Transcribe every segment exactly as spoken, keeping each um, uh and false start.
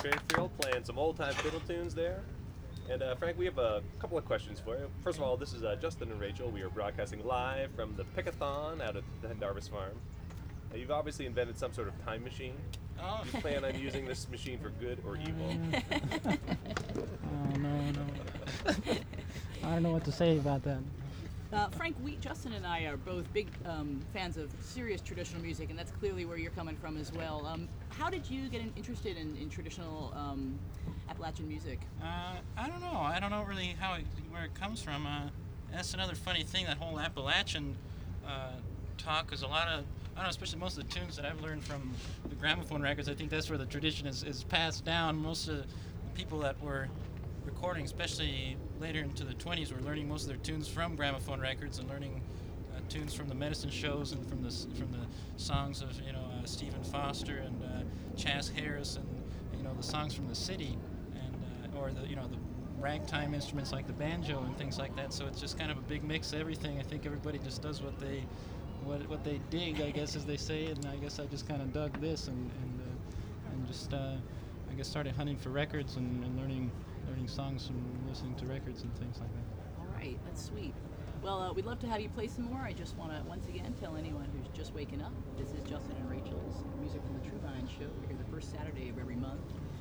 Fairfield playing some old-time fiddle tunes there. And uh, Frank, we have a couple of questions for you. First of all, this is uh, Justin and Rachel. We are broadcasting live from the Pickathon out at the Darvis Farm. Uh, you've obviously invented some sort of time machine. Oh. Do you plan on using this machine for good or evil? Oh, no, no. I don't know what to say about that. Uh, Frank, we, Justin and I are both big um, fans of serious traditional music, and that's clearly where you're coming from as well. Um, how did you get in, interested in, in traditional um, Appalachian music? Uh, I don't know. I don't know really how it, where it comes from. Uh, that's another funny thing, that whole Appalachian uh, talk, is a lot of, I don't know, especially most of the tunes that I've learned from the gramophone records. I think that's where the tradition is, is passed down. Most of the people that were recording, especially later into the twenties, were learning most of their tunes from gramophone records and learning uh, tunes from the medicine shows and from the from the songs of you know uh, Stephen Foster and uh, Chas Harris and you know the songs from the city and uh, or the you know the ragtime instruments like the banjo and things like that. So it's just kind of a big mix of everything. I think everybody just does what they what what they dig, I guess, as they say, and I guess I just kind of dug this and and uh, and just uh, I guess started hunting for records and, and learning. learning songs from listening to records and things like that. All right, that's sweet. Well, uh, we'd love to have you play some more. I just want to once again tell anyone who's just waking up, this is Justin and Rachel's Music from the True Vine Show. We're here the first Saturday of every month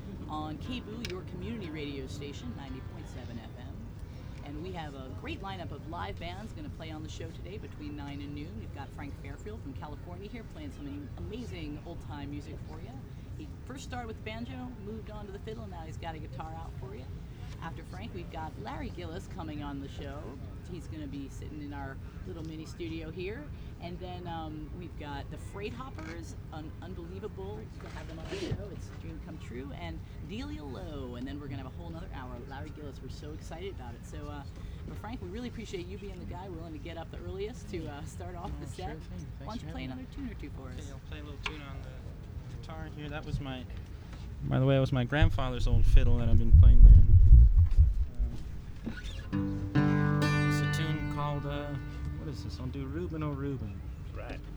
on K B O O, your community radio station, ninety point seven F M. And we have a great lineup of live bands going to play on the show today between nine and noon. We've got Frank Fairfield from California here playing some amazing old-time music for you. He first started with the banjo, moved on to the fiddle, and now he's got a guitar out for you. After Frank, we've got Larry Gillis coming on the show. He's going to be sitting in our little mini studio here. And then um, we've got the Freight Hoppers, un- unbelievable to have them on the show. It's a dream come true. And Delia Lowe. And then we're going to have a whole other hour with Larry Gillis. We're so excited about it. So, uh, but Frank, we really appreciate you being the guy willing to get up the earliest to uh, start off Oh, the set. sure thing. Thanks Why don't for you play having another tune or two for us? Okay, I'll play a little tune on the guitar here. That was my, by the way, that was my grandfather's old fiddle that I've been playing there. Um, it's a tune called, uh, what is this? I'll do Reuben, oh Reuben. Right.